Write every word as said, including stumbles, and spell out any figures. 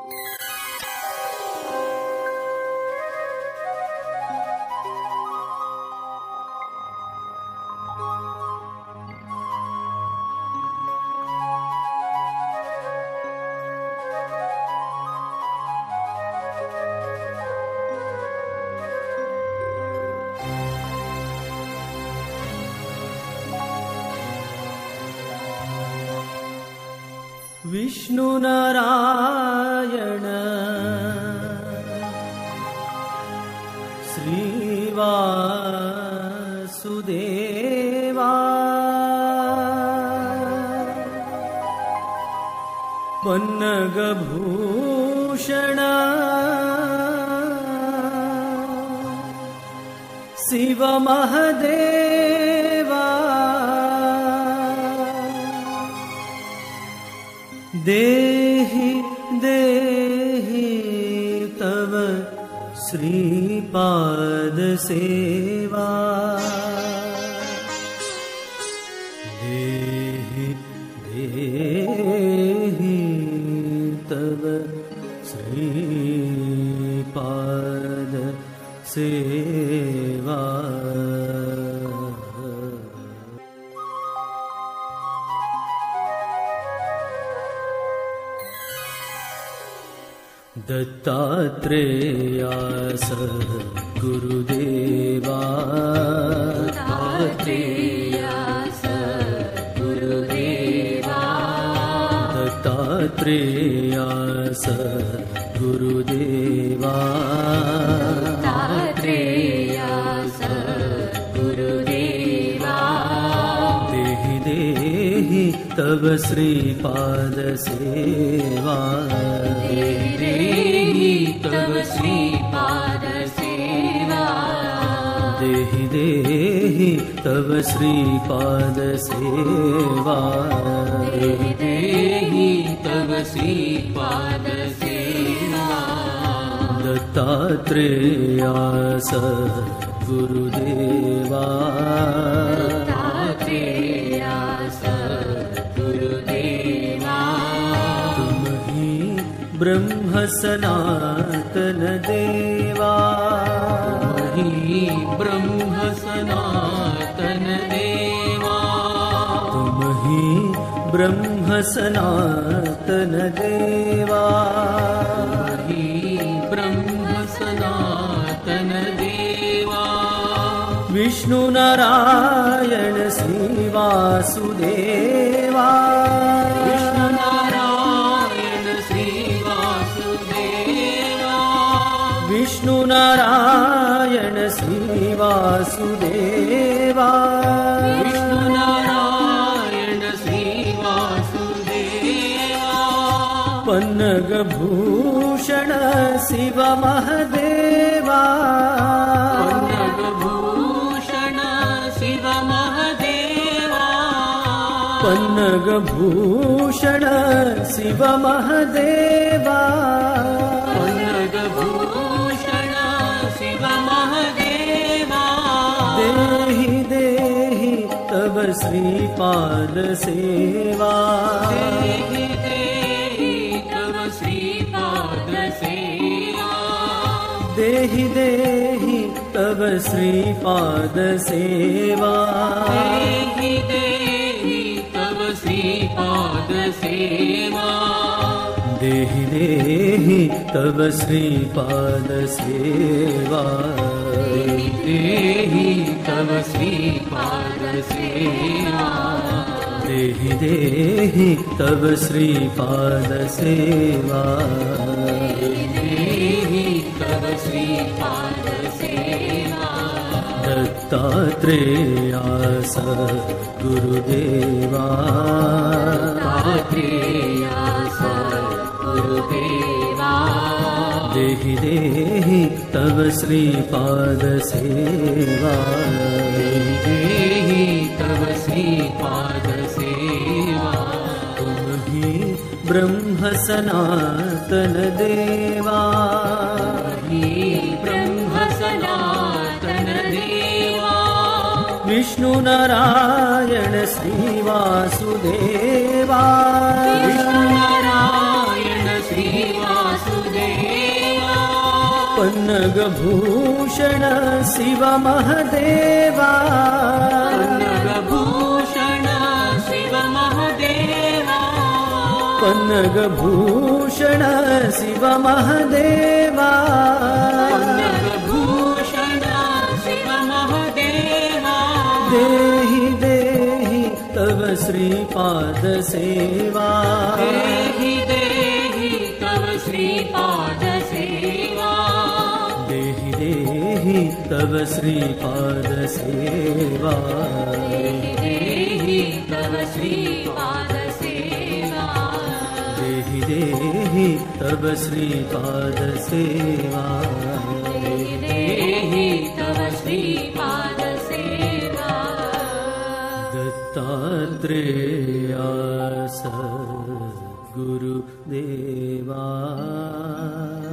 विष्णु नारायण श्रीवासुदेवा पन्नगभूषण शिव महदेवा देहि देहि तव श्रीपाद सेवा देहि देहि तव श्रीपाद सेवा दत्तात्रेया सद्गुरुदेवा दत्तात्रेया सद्गुरुदेवा दत्तात्रेया सद्गुरुदेवा दत्तात्रेया सद्गुरुदेवा देहि देहि तव श्रीपाद सेवा देहि तव श्रीपाद सेवा देहि देहि तव श्रीपाद सेवा देहि देहि तव श्रीपाद सेवा दत्तात्रेया सद्गुरुदेवा दत्तात्रेया सद्गुरुदेवा तुम ही ब्रह्म सनातन देवा ही ब्रह्म सनातन देवा तुम ही ब्रह्म सनातन देवा ही ब्रह्म सनातन देवा विष्णु नारायण श्री वासुदेवा विष्णु नारायण श्री वासुदेवा विष्णु नारायण श्री वासुदेवा विष्णु नारायण श्री वासुदेवा पन्नगभूषण शिव महदेवा पन्नगभूषण शिव महदेवा पन्नगभूषण शिव महदेवा पन्नगभूषण शिव महदेवा देहि देहि तव श्रीपाद सेवा देहि देहि तव श्रीपाद सेवा देहि देहि तव श्रीपाद सेवा देहि देहि तव श्रीपाद सेवा देहि देहि तव श्रीपाद सेवा देहि तव श्रीपाद सेवा देहि देहि तव श्रीपाद सेवा देहि तव श्रीपाद सेवा दत्तात्रेया सद्गुरुदेवा दत्तात्रेया सद्गुरुदेवा देहि देहि तव श्रीपाद सेवा देहि तव श्रीपाद सेवा तुम ही ब्रह्म सनातन देवा ही ब्रह्म सनातन देवा विष्णु नारायण श्री वासुदेवा विष्णु नारायण श्री वासुदेवा पन्नगभूषण शिव महदेवा पन्नगभूषण शिव महदेवा पन्नगभूषण शिव महदेवा पन्नगभूषण शिव महदेवा देहि देहि तव श्रीपाद सेवा देहि देहि तव श्रीपाद सेवा देहि देहि तव श्रीपाद सेवा देहि देहि तव श्रीपाद सेवा देहि देहि तव श्रीपाद सेवा देहि देहि तव श्रीपाद सेवा दत्तात्रेया सद्गुरुदेवा